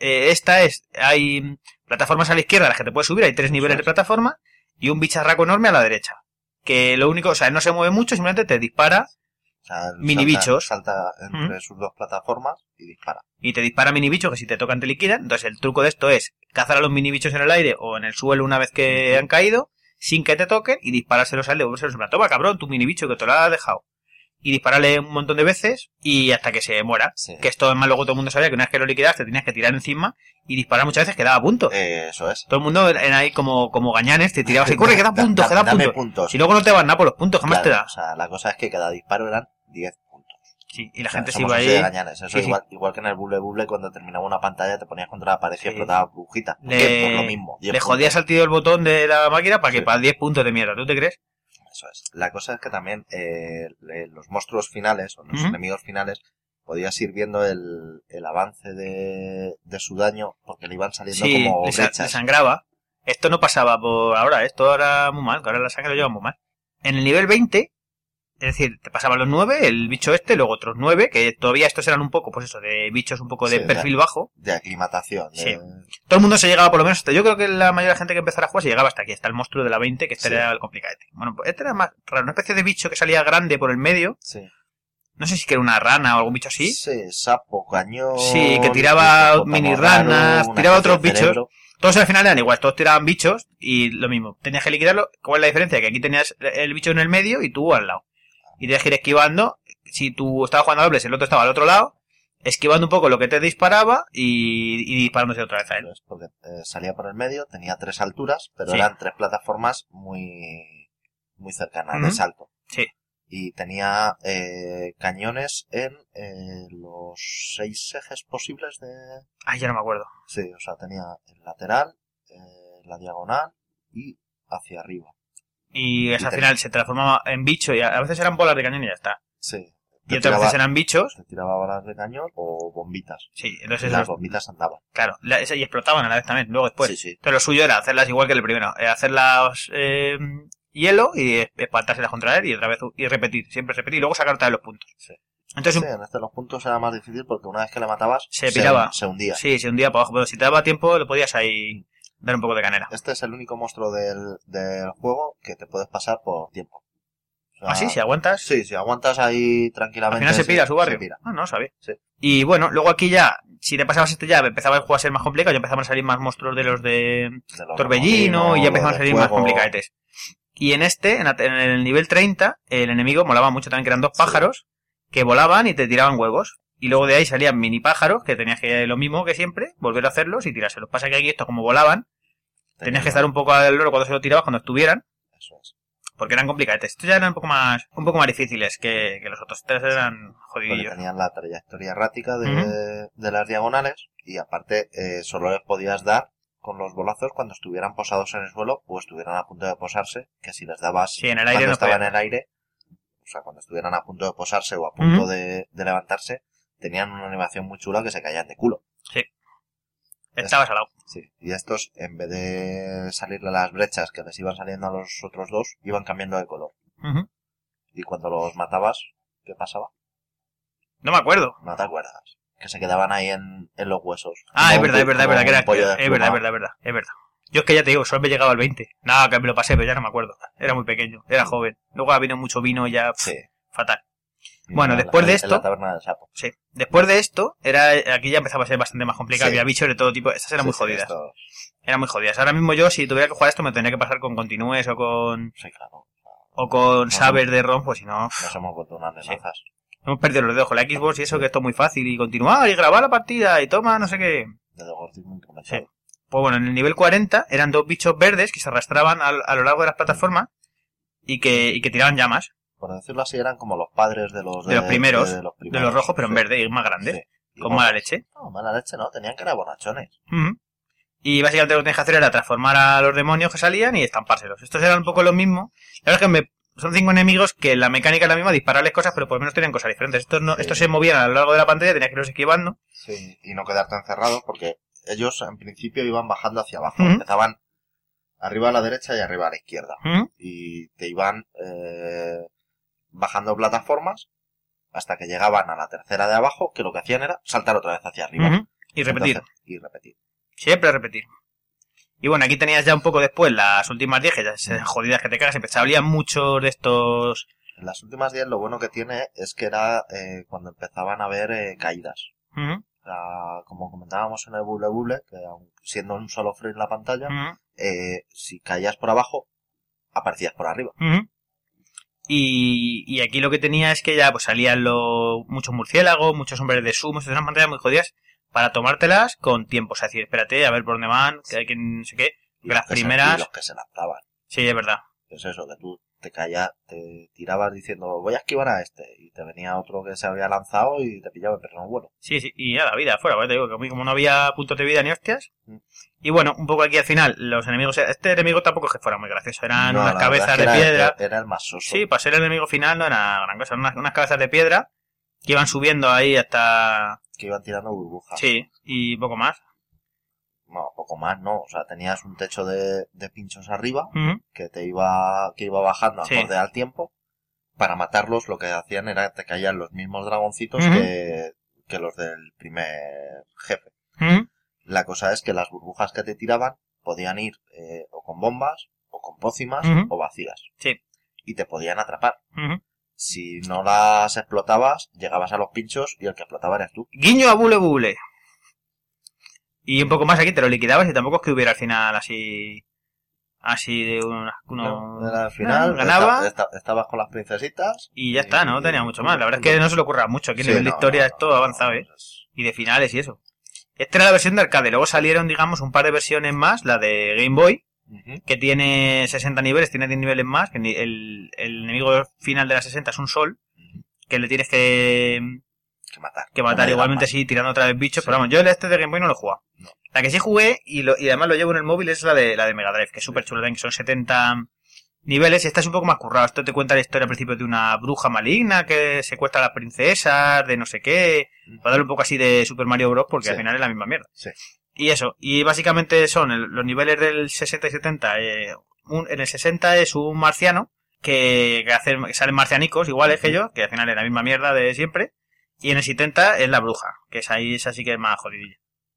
hay plataformas a la izquierda a las que te puedes subir, hay 3 niveles de plataforma y un bicharraco enorme a la derecha. Que lo único, o sea, no se mueve mucho, simplemente te dispara O sea, Mini bichos. Salta entre sus dos plataformas y dispara. y te dispara mini bichos que si te tocan te liquidan. Entonces el truco de esto es cazar a los mini bichos en el aire o en el suelo una vez que han caído, sin que te toquen, y disparárselos a él, devolvérselos en plan, toma cabrón, tu mini bicho que te lo has dejado. Y dispararle un montón de veces y hasta que se muera. Sí. Que esto además luego todo el mundo sabía que una vez que lo liquidaste tenías que tirar encima y disparar muchas veces que daba puntos. Eso es. Todo el mundo era ahí como gañanes, te tirabas y corre, que da puntos, que da Dame puntos. puntos. Si luego no te van nada por los puntos, jamás Claro, te da. O sea, la cosa es que cada disparo eran 10 puntos. Sí, y la O sea, gente se somos iba así ahí. de gañanes. Eso Sí, sí. igual que en el Buble Buble, cuando terminaba una pantalla te ponías contra la pared y Sí. explotaba brujita. Por lo mismo. 10 Le jodías puntos. al tío el botón de la máquina para que Sí. para 10 puntos de mierda, ¿tú te crees? Eso es. La cosa es que también los monstruos finales, o los Ujú. enemigos finales, podías ir viendo el avance de su daño, porque le iban saliendo Sí, como le brechas. sangraba. Esto no pasaba por ahora, esto era muy mal, que ahora la sangre lo lleva muy mal. En el nivel 20, es decir, te pasaban los 9, el bicho este, luego otros 9, que todavía estos eran un poco, pues eso, de bichos un poco de Sí, perfil bajo. De aclimatación. Sí. Todo el mundo se llegaba por lo menos hasta... Yo creo que la mayoría de la gente que empezara a jugar se llegaba hasta aquí, hasta el monstruo de la 20, que este Sí. era el complicadete. Bueno, pues este era más raro, una especie de bicho que salía grande por el medio. Sí. No sé si que era una rana o algún bicho así. Sí, sapo, cañón. Sí, que tiraba hipopótamo mini raro, ranas, una tiraba especie otros de bichos. cerebro. Todos al final eran igual, todos tiraban bichos y lo mismo. Tenías que liquidarlo. ¿Cuál es la diferencia? Que aquí tenías el bicho en el medio y tú al lado. y tenías que ir esquivando. Si tú estabas jugando a dobles, el otro estaba al otro lado, esquivando un poco lo que te disparaba y disparándose otra vez a él. Pues porque salía por el medio, tenía 3 alturas, pero Sí. eran 3 plataformas muy cercanas de salto. Sí. Y tenía cañones en los 6 ejes posibles de... Ay, ya no me acuerdo. Sí, o sea, tenía el lateral, la diagonal y hacia arriba. Y esa Y al final se transformaba en bicho y a veces eran bolas de cañón y ya está. Sí. Y otras veces eran bichos. Te tiraba balas de cañón o bombitas. Sí, entonces Las esos- bombitas andaban. claro, y explotaban a la vez también, luego después. Sí, sí. Entonces lo suyo era hacerlas igual que el primero, hacerlas hielo y espantárselas contra él y otra vez y repetir, siempre repetir y luego sacar otra vez los puntos. Sí. Entonces, Sí, en los puntos era más difícil porque una vez que le matabas, Se piraba. se hundía. sí, si un día para abajo, pero si te daba tiempo, lo podías ahí dar un poco de canela. Este es el único monstruo del juego que te puedes pasar por tiempo. O sea, ¿Ah, sí? Si aguantas, Sí, si aguantas ahí tranquilamente. al final se sí, pira a su barrio. se pira. Ah, no lo sabía. Sí. Y bueno, luego aquí ya, si te pasabas esto ya, empezaba el juego a ser más complicado, ya empezaban a salir más monstruos de los de De los Torbellino remolinos, y ya empezaban a los de salir más fuego. complicadetes. Y en en el nivel 30, el enemigo molaba mucho también, que eran 2 Sí. pájaros que volaban y te tiraban huevos. Y luego de ahí salían mini pájaros, que tenías que lo mismo que siempre, volver a hacerlos y tirárselos. Pasa que aquí estos como volaban, tenías que estar un poco al loro cuando se lo tirabas, cuando estuvieran, Eso es. porque eran complicadetes. Estos ya eran un poco más difíciles que los otros. Estos eran Porque jodidillos. tenían la trayectoria errática de las diagonales y aparte solo les podías dar con los bolazos cuando estuvieran posados en el suelo o estuvieran a punto de posarse, que si les dabas Sí, en el aire cuando no estaban podían. en el aire, o sea, cuando estuvieran a punto de posarse o a punto Ujú. de levantarse, tenían una animación muy chula que se caían de culo. Estabas al lado. Sí. Y estos, en vez de salirle las brechas que les iban saliendo a los otros dos, iban cambiando de color. Ujú. Y cuando los matabas, ¿qué pasaba? No me acuerdo. No te acuerdas. Que se quedaban ahí en los huesos. Ah, Como es verdad, un- es verdad, es como verdad, que era, un pollo es verdad, desplumado. es verdad. Yo es que ya te digo, solo me llegaba al 20. Nada, que me lo pasé, pero ya no me acuerdo. Era muy pequeño, era joven. Luego vino mucho vino y ya, Sí. fatal. Y Bueno, en después de en esto- la taberna del sapo. Sí. Después de esto, aquí ya empezaba a ser bastante más complicado. Sí. Había bichos de todo tipo. Estas eran Sí, muy sí, jodidas. esto- Eran muy jodidas. Ahora mismo yo, si tuviera que jugar esto, me tendría que pasar con continúes o con Sí, claro. saber de ROM, pues si no, Nos hemos vuelto unas nenazas. hemos perdido los dedos con la Xbox y eso, que esto es muy fácil. Y continuar y grabar la partida y toma, no sé qué. De dogortismo incrementado. Sí. Pues bueno, en el nivel 40 eran 2 bichos verdes que se arrastraban a lo largo de las plataformas y que tiraban llamas. Por decirlo así, eran como los padres de los... De los primeros, de los De los rojos, pero en sí. verde y más grandes. Sí. Y Con gordos. mala leche. No, mala leche no, tenían que ser bonachones. Ujú. Y básicamente lo que tenías que hacer era transformar a los demonios que salían y estampárselos. Estos eran un poco lo mismo. La verdad es que son 5 enemigos que la mecánica es la misma, dispararles cosas, pero por lo menos tenían cosas diferentes. Estos no, Sí. estos se movían a lo largo de la pantalla, tenías que irlos esquivando. Sí, y no quedarte encerrado porque ellos en principio iban bajando hacia abajo. Ujú. Empezaban arriba a la derecha y arriba a la izquierda. Ujú. Y te iban bajando plataformas hasta que llegaban a la tercera de abajo, que lo que hacían era saltar otra vez hacia arriba. Ujú. Y repetir. Entonces, y repetir. Siempre repetir. Y bueno, aquí tenías ya un poco después las últimas 10, que ya se jodidas que te cagas. Salían muchos de estos... En las últimas 10 lo bueno que tiene es que era cuando empezaban a haber caídas. Ujú. O sea, como comentábamos en el Bubble Bubble, que aun siendo un solo frame en la pantalla, Ujú. si caías por abajo, aparecías por arriba. Ujú. Y aquí lo que tenía es que ya pues salían muchos murciélagos, muchos hombres de sumo, eran pantallas muy jodidas para tomártelas con tiempo. O sea, decir, espérate, a ver por dónde van, que hay que no sé qué. Y Las los que se- primeras... y los que se lanzaban. Sí, es verdad. Es eso, que tú te caías, te tirabas diciendo, voy a esquivar a este. Y te venía otro que se había lanzado y te pillaba en perro vuelo. Sí, sí, y nada, vida afuera, ¿vale? Te digo que a mí como no había puntos de vida ni hostias. Mm. Y bueno, un poco aquí al final, los enemigos... Este enemigo tampoco es que fuera muy gracioso, eran No, unas la verdad cabezas es de que piedra. Era el más soso. Sí, para ser el enemigo final no era gran cosa, eran unas cabezas de piedra que iban subiendo ahí hasta... Que iban tirando burbujas. Sí, y poco más. No, poco más, no. O sea, tenías un techo de pinchos arriba Ujú. que iba bajando Sí. acorde al tiempo. Para matarlos lo que hacían era te caían los mismos dragoncitos Ujú. que los del primer jefe. Ujú. La cosa es que las burbujas que te tiraban podían ir o con bombas, o con pócimas, Ujú. o vacías. Sí. Y te podían atrapar. Ujú. Si no las explotabas, llegabas a los pinchos y el que explotaba eres tú. Guiño a Bule Bule. Y un poco más aquí te lo liquidabas y tampoco es que hubiera al final así así de Era al final, ganaba estabas con las princesitas y ya está, no tenía mucho más. La verdad es que no se le ocurra mucho. Aquí a nivel de historia es todo avanzado, y de finales y eso. Esta era la versión de arcade. Luego salieron, digamos, un par de versiones más, la de Game Boy, que tiene 60 niveles, tiene 10 niveles más, que el enemigo final de la 60 es un sol, que le tienes que matar igualmente, sí, tirando otra vez bichos, pero vamos, yo este de Game Boy no lo he jugado. No. La que sí jugué, y además lo llevo en el móvil, es la de Mega Drive, que es súper chula, que son 70 niveles, y esta es un poco más currado. Esto te cuenta la historia al principio de una bruja maligna que secuestra a las princesas, de no sé qué, para darle un poco así de Super Mario Bros, porque al final es la misma mierda. Sí. Y eso, y básicamente son los niveles del 60 y 70, en el 60 es un marciano, que salen marcianicos iguales que ellos, que al final es la misma mierda de siempre, y en el 70 es la bruja, que esa sí que es más jodidilla.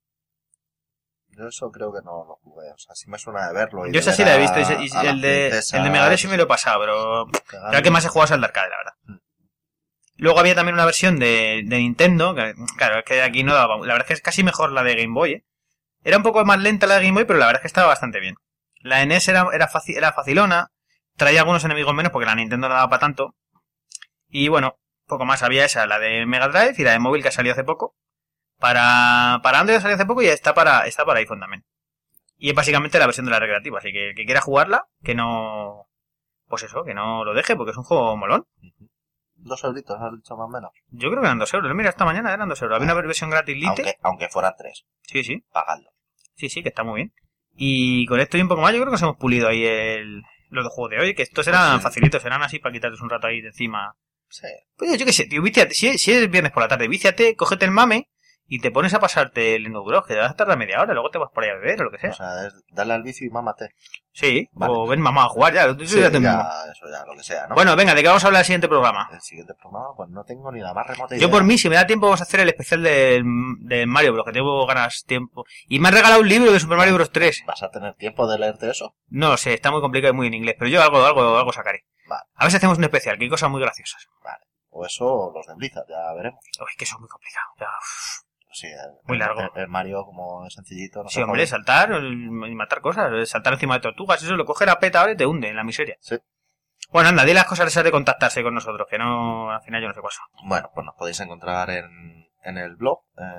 Yo eso creo que no lo jugué, o sea, sí me suena de verlo. Yo esa sí la he visto, y el de Mega Drive sí me lo he pasado, pero creo que más he jugado es el de arcade, la verdad. Luego había también una versión de Nintendo, que claro, es que aquí no daba, la verdad es que es casi mejor la de Game Boy, Era un poco más lenta la de Game Boy, pero la verdad es que estaba bastante bien. La NES era facilona, traía algunos enemigos menos porque la Nintendo no daba para tanto. Y bueno, poco más. Había esa, la de Mega Drive y la de móvil que ha salido hace poco. Para Android salió hace poco y está para iPhone también. Y es básicamente la versión de la recreativa, así que el que quiera jugarla, que no... Pues eso, que no lo deje, porque es un juego molón. 2 euritos, has dicho más o menos. Yo creo que eran 2 euros. Mira, esta mañana eran 2 euros. Había una versión gratis Lite. Aunque fueran 3. Sí. Pagadlo. Sí, que está muy bien. Y con esto y un poco más, yo creo que nos hemos pulido ahí los dos juegos de hoy, que estos eran facilitos, eran así para quitarte un rato ahí de encima. Sí. Pues yo qué sé, tío, víciate, si es viernes por la tarde, víciate, cógete el mame y te pones a pasarte el Enduro, que te vas a tardar media hora, luego te vas por ahí a beber o lo que sea. O sea, es darle al vicio y mámate. Sí, vale. O ven mamá a jugar ya. Eso ya, lo que sea, ¿no? Bueno, venga, ¿de qué vamos a hablar el siguiente programa? El siguiente programa, pues no tengo ni la más remota idea. Yo por mí, si me da tiempo, vamos a hacer el especial de Mario Bros, que tengo ganas tiempo. Y me han regalado un libro de Super Mario Bros 3. ¿Vas a tener tiempo de leerte eso? No lo sé, está muy complicado y muy en inglés, pero yo algo sacaré. Vale. A ver si hacemos un especial, que hay cosas muy graciosas. Vale. O eso, o los de Blizzard, ya veremos. Uy, que eso es muy complicado. Ya, sí, muy largo. El Mario como es sencillito. No sí, hombre, saltar y matar cosas, saltar encima de tortugas, eso lo coge la peta ahora y te hunde en la miseria. Sí. Bueno, anda, di las cosas esas de contactarse con nosotros, que no, al final yo no sé cuál son. Bueno, pues nos podéis encontrar en el blog,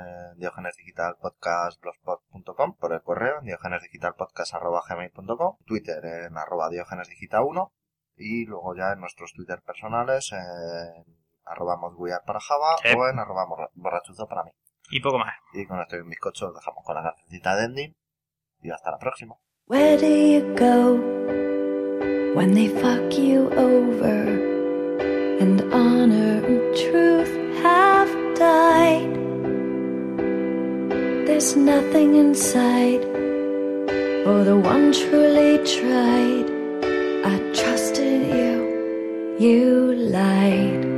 diogenesdigitalpodcast.blogspot.com, por el correo, diogenesdigitalpodcast@gmail.com, Twitter en @diogenesdigital1, y luego ya en nuestros Twitter personales, @modguiar para Java o en @borrachuzo para mí. Y poco más. Y con esto y un bizcocho os dejamos con la cancioncita de ending y hasta la próxima. Where do you go when they fuck you over and honor and truth have died? There's nothing inside for the one truly tried. I trusted you, you lied.